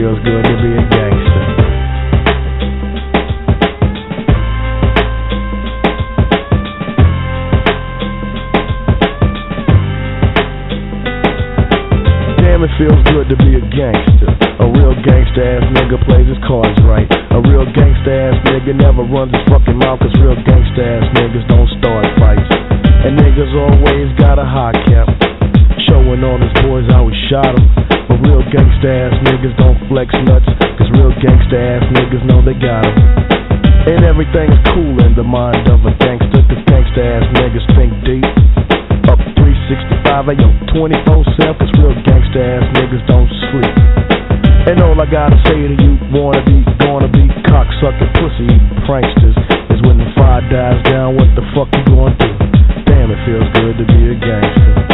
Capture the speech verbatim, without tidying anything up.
feels good to be a gangster. Damn, it feels good to be a gangster. A real gangsta ass nigga plays his cards right. A real gangsta ass nigga never runs his fucking mouth, cause real gangsta ass niggas don't start fights. And niggas always got a high cap, showing all his boys how he shot him. But real gangsta ass niggas don't flex nuts, cause real gangsta ass niggas know they got him. And everything's cool in the mind of a gangster, cause gangsta ass niggas think deep. Up three sixty-five, ayo, twenty-four seven, cause real gangsta ass niggas don't sleep. And all I gotta say to you, wanna be, gonna be, cocksucker, pussy, pranksters, is when the fire dies down, what the fuck you gonna do? Damn, it feels good to be a gangster.